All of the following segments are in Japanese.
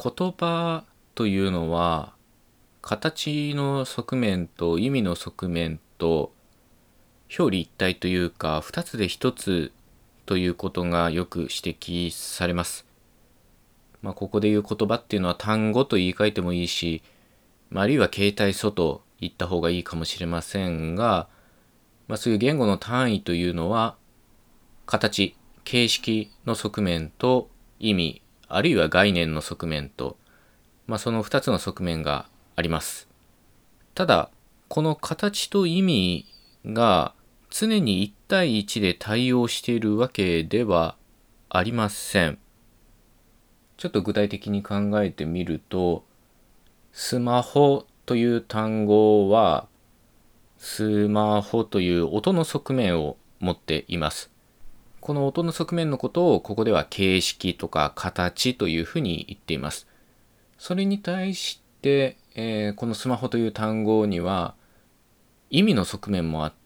言葉というのは形の側面と意味の側面と表裏一体というか二つで一つということがよく指摘されます。ここで言う言葉っていうのは単語と言い換えてもいいし、あるいは形態素と言った方がいいかもしれませんが、そういう言語の単位というのは形、形式の側面と意味、あるいは概念の側面と、その2つの側面があります。ただ、この形と意味が常に1対1で対応しているわけではありません。ちょっと具体的に考えてみると、スマホという単語は、スマホという音の側面を持っています。この音の側面のことをここでは形式とか形というふうに言っています。それに対して、このスマホという単語には意味の側面もあって、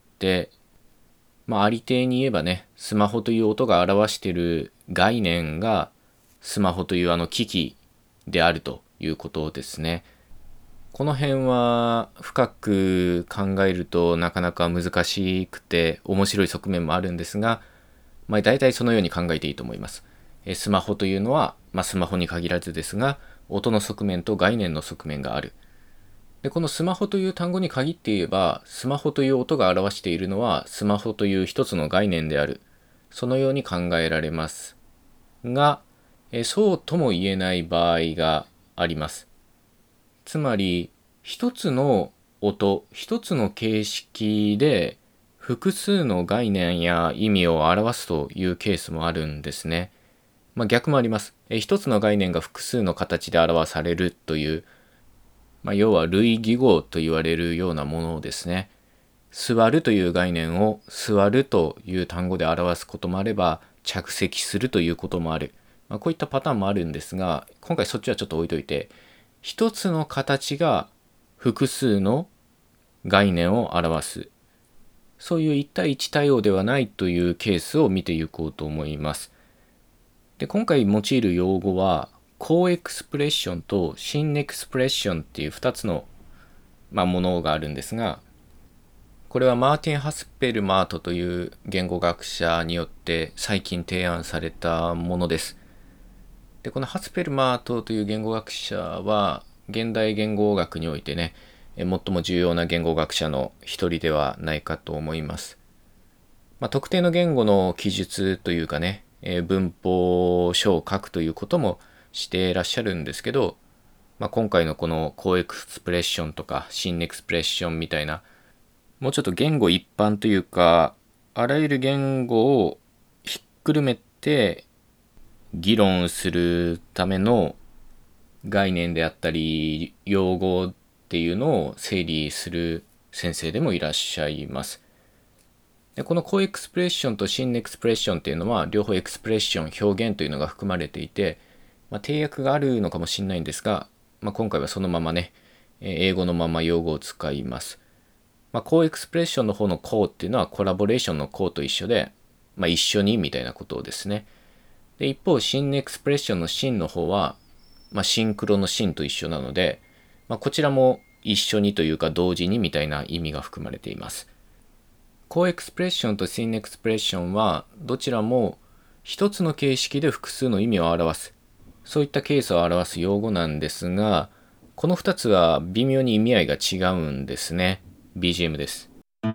ありていに言えばね、スマホという音が表している概念がスマホという機器であるということですね。この辺は深く考えるとなかなか難しくて面白い側面もあるんですが、大体そのように考えていいと思います。スマホというのは、スマホに限らずですが、音の側面と概念の側面がある。で、このスマホという単語に限って言えば、スマホという音が表しているのは、スマホという一つの概念である。そのように考えられます。が、そうとも言えない場合があります。つまり、一つの音、一つの形式で、複数の概念や意味を表すというケースもあるんですね。逆もあります。一つの概念が複数の形で表されるという、要は類義語と言われるようなものですね。座るという概念を座るという単語で表すこともあれば、着席するということもある。こういったパターンもあるんですが、今回そっちはちょっと置いといて、一つの形が複数の概念を表す。そういう1対1対応ではないというケースを見ていこうと思います。で、今回用いる用語は、コーエクスプレッションとシンエクスプレッションっていう2つの、ものがあるんですが、これはマーティン・ハスペルマートという言語学者によって最近提案されたものです。で、このハスペルマートという言語学者は、現代言語学においてね、最も重要な言語学者の一人ではないかと思います。特定の言語の記述というかね、文法書を書くということもしていらっしゃるんですけど、今回のこのコーエクスプレッションとかシンエクスプレッションみたいな、もうちょっと言語一般というか、あらゆる言語をひっくるめて議論するための概念であったり用語っていうのを整理する先生でもいらっしゃいます。で、このコーエクスプレッションとシンエクスプレッションっていうのは両方エクスプレッション表現というのが含まれていて、定訳があるのかもしれないんですが、今回はそのままね、英語のまま用語を使います。コーエクスプレッションの方のコーっていうのはコラボレーションのコーと一緒で、一緒にみたいなことですね。で、一方シンエクスプレッションのシンの方は、シンクロのシンと一緒なので、こちらも一緒にというか同時にみたいな意味が含まれています。コーエクスプレッションとシンエクスプレッションはどちらも一つの形式で複数の意味を表す、そういったケースを表す用語なんですが、この2つは微妙に意味合いが違うんですね。BGM です。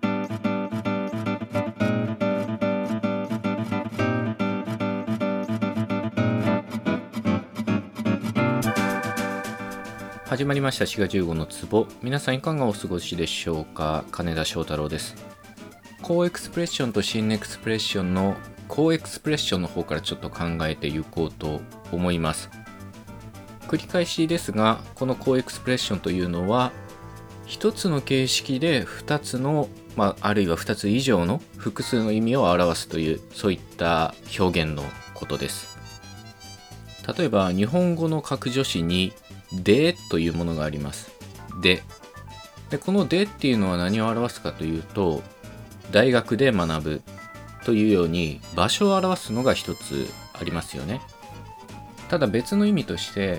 始まりました滋賀15の壺。皆さんいかがお過ごしでしょうか。金田翔太郎です。コーエクスプレッションとシンエクスプレッションのコーエクスプレッションの方からちょっと考えていこうと思います。繰り返しですが、このコーエクスプレッションというのは一つの形式で二つの、あるいは二つ以上の複数の意味を表すという、そういった表現のことです。例えば日本語の格助詞にでというものがあります。で、このでっていうのは何を表すかというと、大学で学ぶというように場所を表すのが一つありますよね。ただ別の意味として、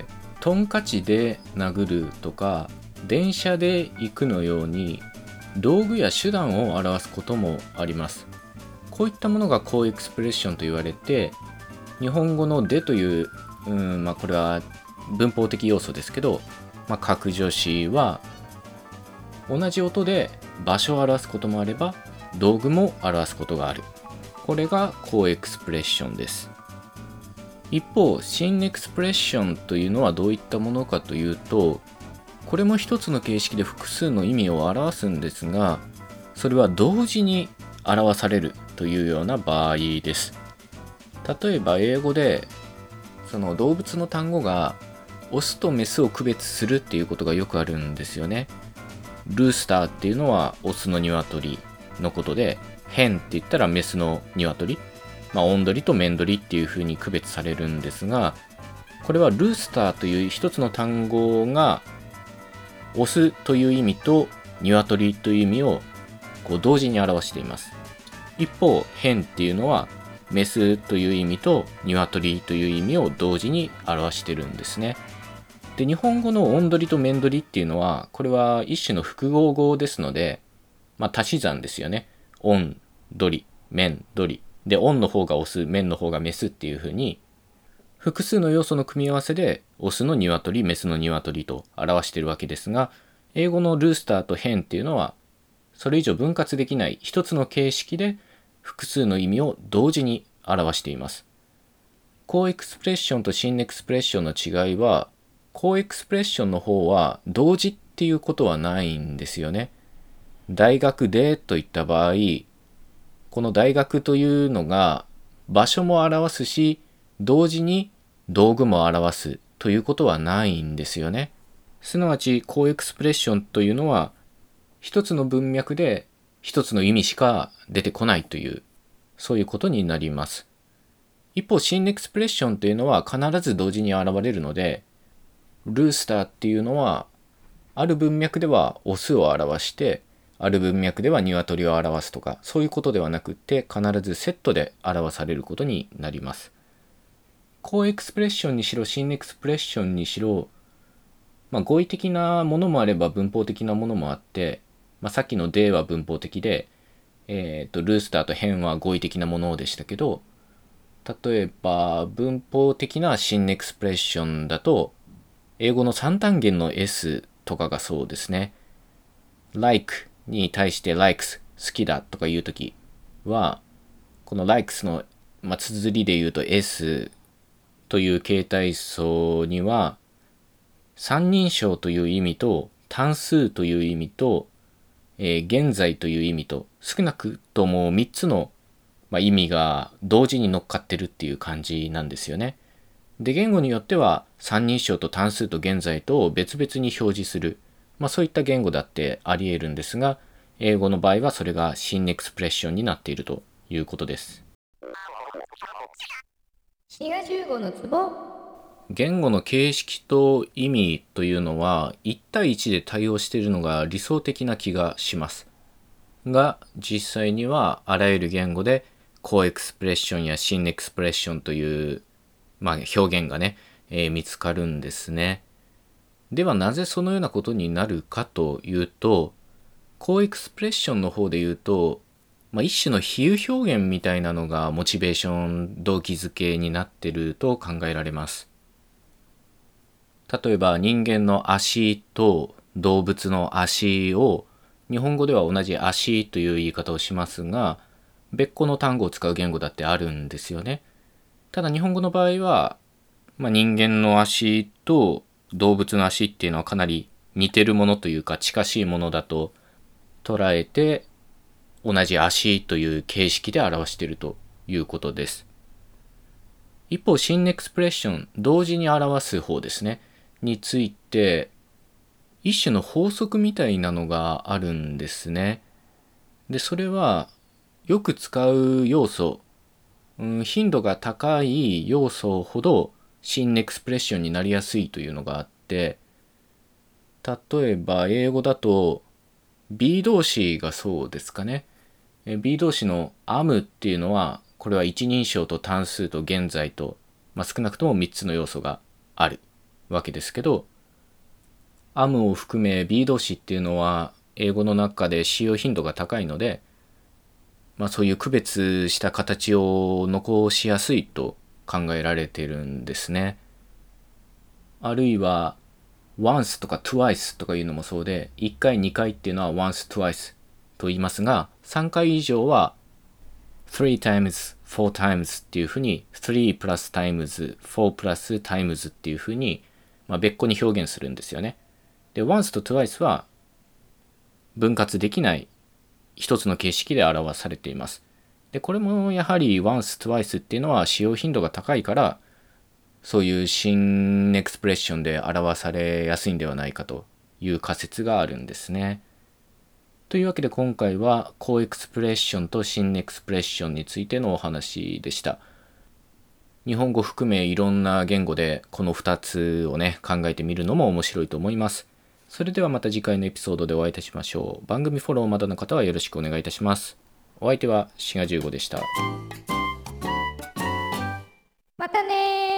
トンカチで殴るとか電車で行くのように道具や手段を表すこともあります。こういったものがコエクスプレッションと言われて、日本語のでという、これは文法的要素ですけど、格助詞は同じ音で場所を表すこともあれば道具も表すことがある。これがコエクスプレッションです。一方、シンエクスプレッションというのはどういったものかというと、これも一つの形式で複数の意味を表すんですが、それは同時に表されるというような場合です。例えば英語でその動物の単語がオスとメスを区別するっていうことがよくあるんですよね。ルースターっていうのはオスの鶏のことで、ヘンって言ったらメスの鶏、オンドリとメンドリっていう風に区別されるんですが、これはルースターという一つの単語がオスという意味と鶏という意味を同時に表しています。一方、ヘンっていうのはメスという意味と鶏という意味を同時に表してるんですね。で、日本語のオンドリとメンドリっていうのは、これは一種の複合語ですので、足し算ですよね。オンドリ、メンドリで、オンの方がオス、メンの方がメスっていう風に複数の要素の組み合わせでオスの鶏、メスの鶏と表しているわけですが、英語のルースターとヘンっていうのはそれ以上分割できない一つの形式で複数の意味を同時に表しています。コーエクスプレッションとシンエクスプレッションの違いは、コーエクスプレッションの方は同時っていうことはないんですよね。大学でといった場合、この大学というのが場所も表すし、同時に道具も表すということはないんですよね。すなわちコーエクスプレッションというのは一つの文脈で一つの意味しか出てこないという、そういうことになります。一方、シンエクスプレッションというのは必ず同時に現れるので、ルースターっていうのはある文脈ではオスを表して、ある文脈では鶏を表すとか、そういうことではなくて必ずセットで表されることになります。コーエクスプレッションにしろシンエクスプレッションにしろ、語彙的なものもあれば文法的なものもあって、さっきのでは文法的で、ルースターとヘンは語彙的なものでしたけど、例えば文法的なシンエクスプレッションだと、英語の三単元の S とかがそうですね。like に対して likes 好きだとか言うときは、この likes の、綴りで言うと S という形態層には、三人称という意味と単数という意味と、現在という意味と少なくとも3つの、意味が同時に乗っかってるっていう感じなんですよね。で、言語によっては三人称と単数と現在とを別々に表示する、そういった言語だってあり得るんですが、英語の場合はそれがシンエクスプレッションになっているということです。 滋賀15のツボ。 言語の形式と意味というのは1対1で対応しているのが理想的な気がします。が、実際にはあらゆる言語でコーエクスプレッションやシンエクスプレッションという、表現がね、見つかるんですね。ではなぜそのようなことになるかというと、コーエクスプレッションの方で言うと、一種の比喩表現みたいなのがモチベーション動機づけになっていると考えられます。例えば人間の足と動物の足を日本語では同じ足という言い方をしますが、別個の単語を使う言語だってあるんですよね。ただ日本語の場合は、人間の足と動物の足っていうのはかなり似てるものというか近しいものだと捉えて、同じ足という形式で表しているということです。一方、シンエクスプレッション、同時に表す方ですね。について一種の法則みたいなのがあるんですね。で、それはよく使う要素、頻度が高い要素ほどシンエクスプレッションになりやすいというのがあって、例えば英語だと B 動詞がそうですかね。B 動詞の am っていうのは、これは一人称と単数と現在と、少なくとも3つの要素がある。 わけですけど、am を含め be 動詞っていうのは英語の中で使用頻度が高いので、そういう区別した形を残しやすいと考えられているんですね。あるいは once とか twice とかいうのもそうで、1回2回っていうのは once twice と言いますが、3回以上は three times four times っていうふうに three plus times four plus times っていうふうに、別個に表現するんですよね。で once と twice は分割できない一つの形式で表されています。でこれもやはり once twice っていうのは使用頻度が高いから、そういう新エクスプレッションで表されやすいんではないかという仮説があるんですね。というわけで今回はコエクスプレッションと新エクスプレッションについてのお話でした。日本語含めいろんな言語でこの2つをね考えてみるのも面白いと思います。それではまた次回のエピソードでお会いいたしましょう。番組フォローまだの方はよろしくお願いいたします。お相手はしが15でした。 またねー。